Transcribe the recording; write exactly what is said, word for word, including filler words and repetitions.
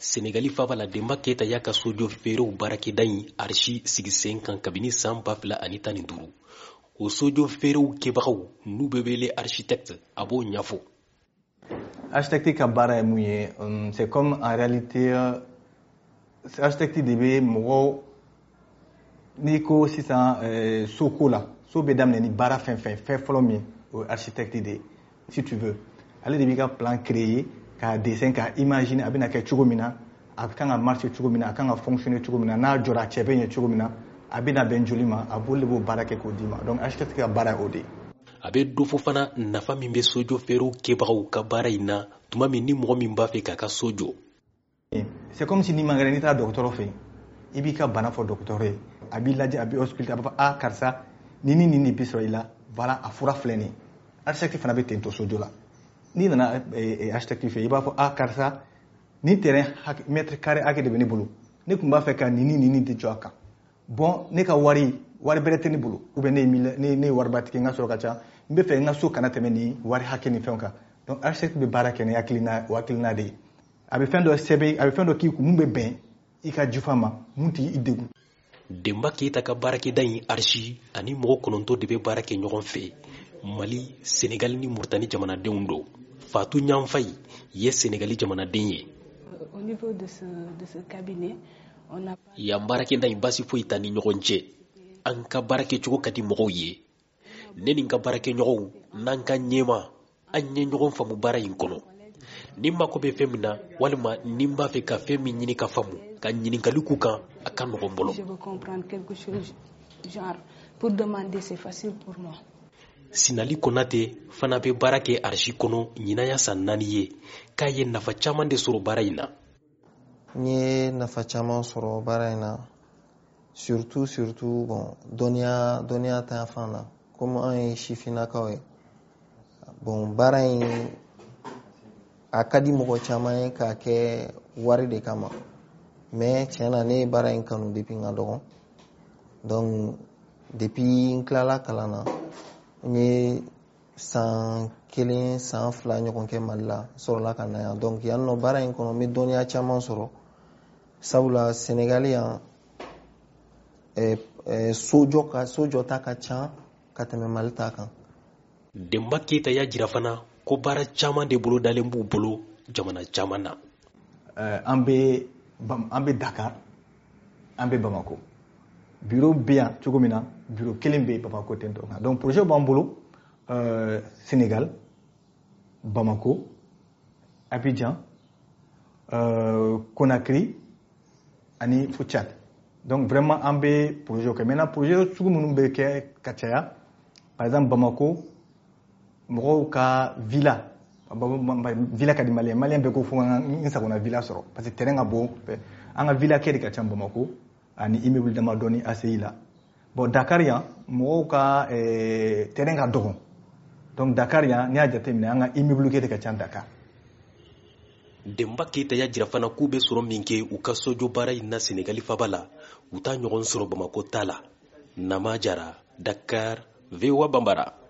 Senegali faba la Demba Keita y'a ka sojo feerew baarakɛda in archi sigi sen kan kabini san ba fila ani tan ni duuru. O sojo feerew kɛbagaw n'u bɛ wele architecte a b'o ɲɛfɔ. Architecte ka baara ye mun ye, c'est comme en réalité architecte de bɛ mɔgɔw n'i ko sisan so ko la, so bɛ daminɛ ni baara fɛn fɛn fɛn fɔlɔ min o architecte de si tu veux. Ale de b'i ka plan créer ka dessin ka imaginer a bɛna kɛ cogo min na, a kan ka marcher cogo min na, a kan ka fonctionner cogo min na, n'a jɔra a cɛ bɛ ɲɛ cogo min na, a bɛna bɛn joli ma, a b'o de b'o baara kɛ k'o d'i ma. Donc architecte ka baara ye o de ye. A bɛ dɔ fɔ fana nafa min bɛ sojo feerew kɛbagaw ka baara in na tuma min ni mɔgɔ min b'a fɛ k'a ka so jɔ. C'est comme si ni man kɛnɛ n'i taara dɔgɔtɔrɔ fɛ yen, i b'i ka bana fɔ dɔgɔtɔrɔ ye, a b'i lajɛ, a b'i ausculter, a b'a fɔ ah karisa ni ni ni bi sɔrɔ i la, voilà a fura filɛ nin ye. Architecte fana bɛ ten to sojo la. N'i nana architecte fɛ i b'a fɔ ah karisa ni terrain mètre carré hakɛ de bɛ ne bolo, ne tun b'a fɛ ka nin ni nin de jɔ a kan. Bon ne ka wari wari bɛrɛ tɛ ne bolo, ou bien ne ne ne waribatigi n ka sɔrɔ ka ca, n bɛ fɛ n ka so kana tɛmɛ ni wari hakɛ ni fɛnw kan. Donc architecte bɛ baara kɛ ni hakilina o hakilina de ye. A bɛ fɛn dɔ sɛbɛn, a bɛ fɛn dɔ k'i kun mun bɛ bɛn i ka jufa ma, mun t'i degun. Demba Keita ka baarakɛda in archi ani mɔgɔ kɔnɔntɔn de bɛ baara kɛ ɲɔgɔn fɛ. Mali, Senegal ni Mauritanie jamanadenw don. Fatou Nyanfayi ye Senegali jamanaden ye. Au niveau de ce de ce cabinet, on a yan baarakɛda in basi foyi t'a ni ɲɔgɔn cɛ. An ka baarakɛcogo ka di mɔgɔw ye. Ne ni n ka baarakɛɲɔgɔnw n'an ka ɲɛma an ye ɲɔgɔn faamu baara in kɔnɔ. Ni n mako bɛ fɛn min na walima ni n b'a fɛ ka fɛn min ɲini ka faamu ka ɲininkali k'u kan a ka nɔgɔn n bolo. Je veux comprendre quelque chose genre pour demander c'est facile pour moi. Sinali Konate fana bɛ baara kɛ archi kɔnɔ ɲinaya san naani ye k'a ye nafa caman de sɔrɔ baara in na. N ye nafa caman sɔrɔ baara in na surtout surtout bon dɔnniya dɔnniya ta fan na comme an ye sifinnakaw ye bon baara in a ka di mɔgɔ caman ye k'a kɛ wari de kama mais tiɲɛ na ne ye baara in kanu depuis n ka dɔgɔ donc depuis n tilala kalan na n ye san kelen san fila ɲɔgɔn kɛ Mali la sɔrɔla ka na yan donc yan nɔ baara in kɔnɔ n bɛ dɔnniya caman sɔrɔ sabula Senegali yan sojɔ ka sojɔ ta ka ca ka tɛmɛ Mali ta kan. Demba Keita y'a jira fana ko baara caman de bolo dalen b'u bolo jamana caman na. An bɛ an bɛ Dakar an bɛ Bamako bureau bɛ yan cogo min na bureau kelen bɛ Bamako ten tɔ donc projet b'an bolo Sénégal, Bamako, Abidjan, Conakry ani fo Tchad. Donc vraiment an bɛ projet kɛ maintenant projet sugu minnu bɛ kɛ ka caya par exemple Bamako mɔgɔw ka villa villa ka di maliyɛn maliyɛn bɛɛ ko fo n sagona villa sɔrɔ parce que terrain ka bon an ka villa kɛ de ka ca Bamako ani immeuble damadɔni A C I la. Bon Dakar yan mɔgɔw ka terrain ka dɔgɔ donc Dakar yan n'i y'a jateminɛ an ka immeuble kɛ de ka ca Dakar. Demba Keita y'a jira fana k'u bɛ sɔrɔ min kɛ u ka sojo baara in na Senegali faba la u t'a ɲɔgɔn sɔrɔ Bamako ta la. Nama Jara, Dakar, V O A Bambara.